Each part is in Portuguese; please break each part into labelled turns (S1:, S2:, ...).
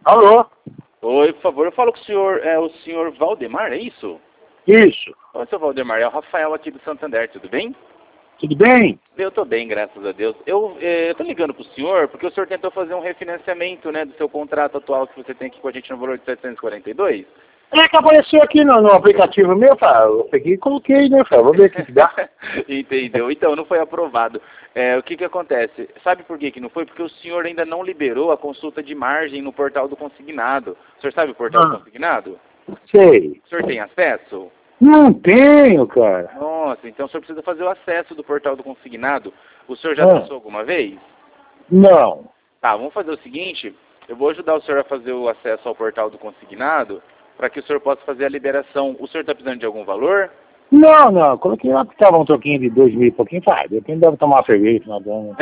S1: Alô?
S2: Oi, por favor, eu falo com o senhor, o senhor Valdemar, é isso?
S1: Isso.
S2: Oi, seu Valdemar, é o Rafael aqui do Santander, tudo bem?
S1: Tudo bem?
S2: Eu tô bem, graças a Deus. Eu tô ligando pro senhor porque o senhor tentou fazer um refinanciamento, né, do seu contrato atual que você tem aqui com a gente no valor de 742.
S1: É que apareceu aqui no aplicativo meu, eu peguei e coloquei, né, vamos ver o que dá.
S2: Entendeu? Então, não foi aprovado. O que acontece? Sabe por que não foi? Porque o senhor ainda não liberou a consulta de margem no portal do consignado. O senhor sabe o portal do consignado?
S1: Sei.
S2: O senhor tem acesso?
S1: Não tenho, cara.
S2: Nossa, então o senhor precisa fazer o acesso do portal do consignado. O senhor já passou alguma vez?
S1: Não.
S2: Tá, vamos fazer o seguinte, eu vou ajudar o senhor a fazer o acesso ao portal do consignado para que o senhor possa fazer a liberação. O senhor está precisando de algum valor?
S1: Não, coloquei lá que tava um troquinho de 2.000 e pouquinho, depende, deve tomar uma cerveja no final do ano.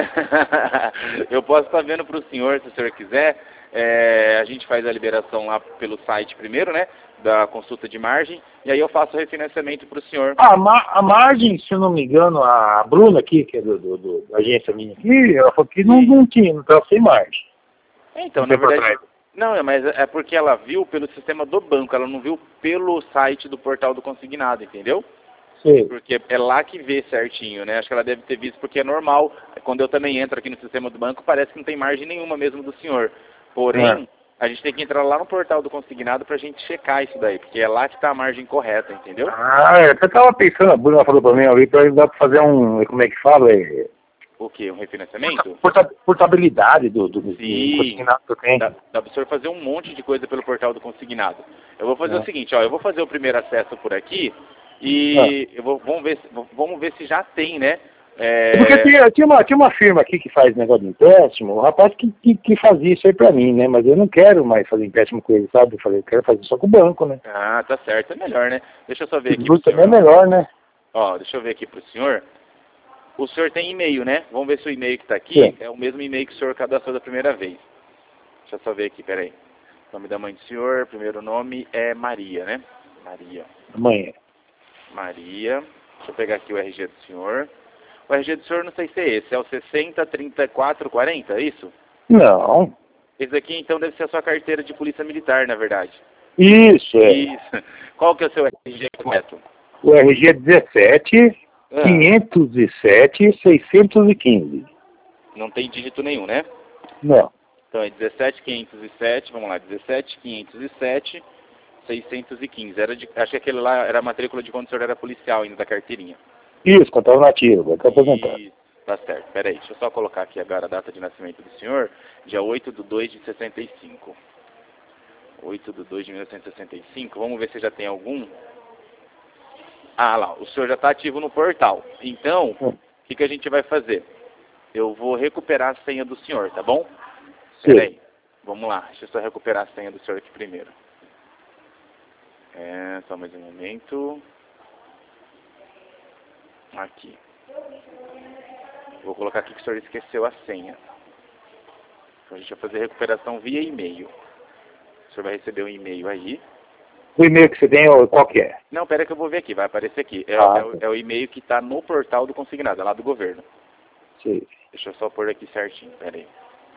S2: Eu posso estar vendo para o senhor, se o senhor quiser. A gente faz a liberação lá pelo site primeiro, né? Da consulta de margem, e aí eu faço o refinanciamento para o senhor.
S1: A margem, se eu não me engano, a Bruna aqui, que é da agência minha aqui, ela falou que não tinha, não estava sem margem.
S2: Então, na verdade, não, mas é porque ela viu pelo sistema do banco, ela não viu pelo site do portal do consignado, entendeu?
S1: Sim.
S2: Porque é lá que vê certinho, né? Acho que ela deve ter visto porque é normal. Quando eu também entro aqui no sistema do banco, parece que não tem margem nenhuma mesmo do senhor. Porém, a gente tem que entrar lá no portal do consignado pra gente checar isso daí, porque é lá que tá a margem correta, entendeu?
S1: Eu tava pensando, a Bruna falou pra mim ali, dá pra fazer como é que fala?
S2: O quê? Um refinanciamento?
S1: Portabilidade do
S2: Sim,
S1: consignado que eu tenho.
S2: dá pro senhor fazer um monte de coisa pelo portal do consignado. Eu vou fazer o seguinte, ó, eu vou fazer o primeiro acesso por aqui e vamos ver se já tem, né?
S1: Porque tinha uma firma aqui que faz negócio de empréstimo, o rapaz que fazia isso aí pra mim, né? Mas eu não quero mais fazer empréstimo com ele, sabe? Eu falei, eu quero fazer só com o banco, né?
S2: Ah, tá certo, é melhor, né? Deixa eu só ver aqui
S1: pro senhor. É melhor, né?
S2: Ó, deixa eu ver aqui pro senhor. O senhor tem e-mail, né? Vamos ver se o e-mail que tá aqui é o mesmo e-mail que o senhor cadastrou da primeira vez. Deixa eu só ver aqui, peraí. Nome da mãe do senhor, primeiro nome é Maria, né? Maria. Deixa eu pegar aqui o RG do senhor. O RG do senhor não sei se é esse, é o 603440, é isso?
S1: Não.
S2: Esse aqui então deve ser a sua carteira de polícia militar, na verdade.
S1: Isso.
S2: Qual que é o seu RG correto?
S1: O RG é 17 507 615.
S2: Não tem dígito nenhum, né?
S1: Não.
S2: Então é 17507, vamos lá, 17507 615. Acho que aquele lá era a matrícula de quando o senhor era policial ainda, da carteirinha.
S1: Isso, quando estava nativo, agora aposentado.
S2: Tá certo, peraí, deixa eu só colocar aqui agora a data de nascimento do senhor, dia 8/2 de 65. 8/2 de 1965, vamos ver se já tem algum. Ah lá, o senhor já está ativo no portal. Então, o que a gente vai fazer? Eu vou recuperar a senha do senhor, tá bom? Peraí, vamos lá, deixa eu só recuperar a senha do senhor aqui primeiro. Só mais um momento. Aqui. Vou colocar aqui que o senhor esqueceu a senha. Então a gente vai fazer a recuperação via e-mail. O senhor vai receber um e-mail aí.
S1: O e-mail que você tem, qual que é?
S2: Não, pera que eu vou ver aqui, vai aparecer aqui. É o e-mail que está no portal do consignado, é lá do governo.
S1: Sim.
S2: Deixa eu só pôr aqui certinho, pera aí.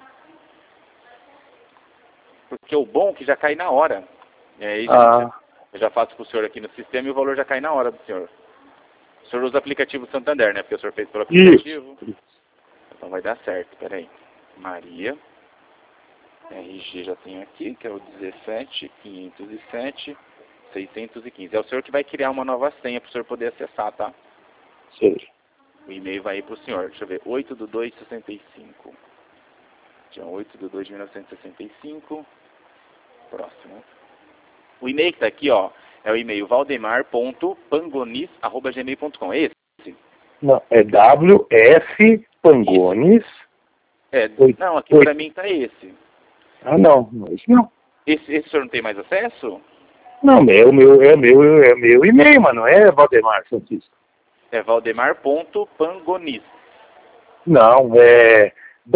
S2: Porque o bom é que já cai na hora. Eu já faço para o senhor aqui no sistema e o valor já cai na hora do senhor. O senhor usa o aplicativo Santander, né? Porque o senhor fez pelo aplicativo. Isso. Então vai dar certo, peraí. Maria. RG já tenho aqui, que é o 17507 615. É o senhor que vai criar uma nova senha para o senhor poder acessar, tá?
S1: Sim.
S2: O e-mail vai ir para o senhor. Deixa eu ver. 8/2/65. Dia 8/2 de 1965. Próximo. O e-mail que está aqui, ó, é o e-mail valdemar.pangonis@gmail.com. É esse?
S1: Não, é WF Pangonis.
S2: Não, aqui para mim tá esse.
S1: Ah, não, esse não.
S2: Esse senhor não tem mais acesso?
S1: Não, é meu e-mail, mas não é Valdemar Francisco.
S2: É valdemar.pangonis.
S1: Não, é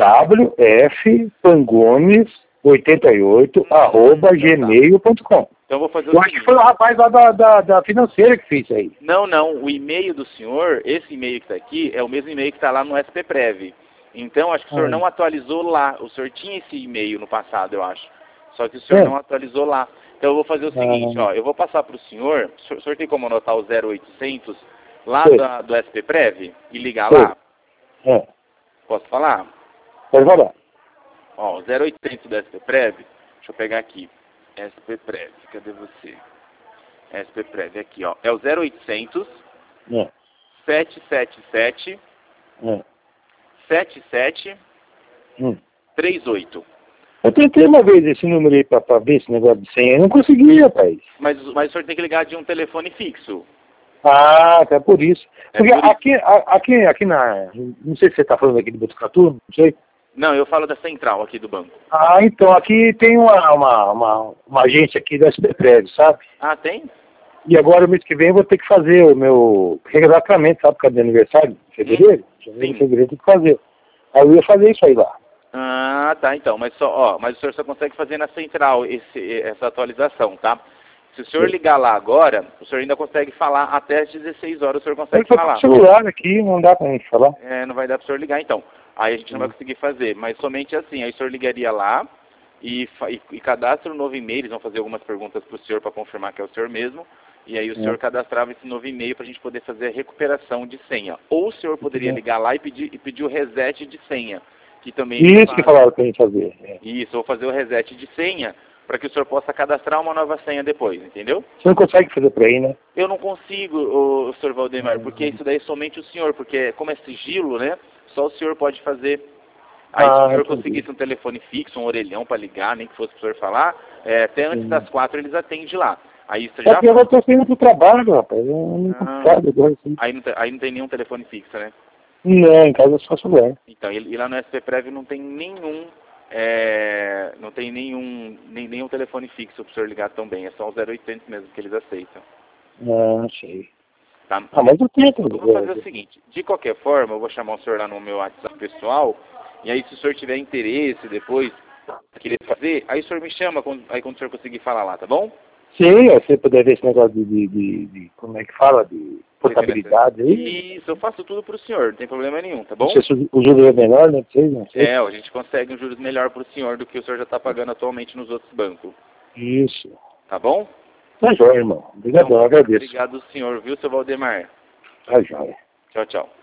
S1: wfpangonis88@gmail.com.
S2: Então eu vou fazer
S1: acho que foi o rapaz lá da financeira que fez isso aí.
S2: Não, o e-mail do senhor, esse e-mail que está aqui, é o mesmo e-mail que está lá no SPPrev. Então acho que o senhor não atualizou lá. O senhor tinha esse e-mail no passado, eu acho. Só que o senhor não atualizou lá. Então eu vou fazer o seguinte, ó, eu vou passar para o senhor tem como anotar o 0800 lá do SPPrev e ligar lá? Posso falar?
S1: Pode falar.
S2: Ó, o 0800 do SPPrev, deixa eu pegar aqui. SPPrev, cadê você? SPPrev, aqui, ó. É o 0800 777 7738.
S1: Eu tentei uma vez esse número aí pra ver esse negócio de senha, eu não consegui, rapaz.
S2: Mas o senhor tem que ligar de um telefone fixo.
S1: Ah, até por isso. Porque aqui na... Não sei se você tá falando aqui de Botucatu, não sei.
S2: Não, eu falo da central aqui do banco.
S1: Ah, então, aqui tem uma agência aqui da SPPrev, sabe?
S2: Ah, tem?
S1: E agora, mês que vem, eu vou ter que fazer o meu resgatamento, sabe, por causa do aniversário, em fevereiro? Em fevereiro tem que fazer. Aí eu ia fazer isso aí lá.
S2: Ah, tá, então. Mas o senhor só consegue fazer na central essa atualização, tá? Se o senhor ligar lá agora, o senhor ainda consegue falar até às 16 horas, o senhor consegue falar.
S1: Eu celular aqui, não dá pra gente falar.
S2: Não vai dar pro senhor ligar, então. Aí a gente não vai conseguir fazer, mas somente assim. Aí o senhor ligaria lá e cadastra um novo e-mail, eles vão fazer algumas perguntas pro senhor para confirmar que é o senhor mesmo. E aí o senhor cadastrava esse novo e-mail para a gente poder fazer a recuperação de senha. Ou o senhor poderia ligar lá e pedir o reset de senha. Que também
S1: isso que falaram pra gente fazer.
S2: Isso, ou fazer o reset de senha para que o senhor possa cadastrar uma nova senha depois, entendeu?
S1: Você não consegue fazer por aí, né?
S2: Eu não consigo, o senhor Valdemar, porque isso daí é somente o senhor, porque como é sigilo, né? Só o senhor pode fazer. Aí se o senhor conseguisse um telefone fixo, um orelhão para ligar, nem que fosse para o senhor falar, até antes das 4 eles atendem lá. Aí você já...
S1: eu tô saindo pro trabalho, rapaz. Eu não consigo agora. Assim.
S2: Aí não tem nenhum telefone fixo, né?
S1: Não, em casa é só celular.
S2: Então, e lá no SPPrev não tem nenhum telefone fixo para o senhor ligar também. É só o 0800 mesmo que eles aceitam.
S1: Não sei.
S2: Tá?
S1: Mas eu tento.
S2: Eu vou fazer o seguinte. De qualquer forma, eu vou chamar o senhor lá no meu WhatsApp pessoal. E aí, se o senhor tiver interesse depois, querer fazer, aí o senhor me chama quando o senhor conseguir falar lá, tá bom?
S1: Sim, você puder ver esse negócio de como é que fala, de portabilidade aí.
S2: Isso, eu faço tudo pro senhor, não tem problema nenhum, tá bom?
S1: Não sei se o juros é menor, né? Não sei.
S2: A gente consegue um juros melhor pro senhor do que o senhor já está pagando atualmente nos outros bancos.
S1: Isso.
S2: Tá bom?
S1: Tá jóia, irmão. Obrigado, então, agradeço.
S2: Obrigado, senhor, viu, seu Valdemar?
S1: Tá jóia.
S2: Tchau, tchau.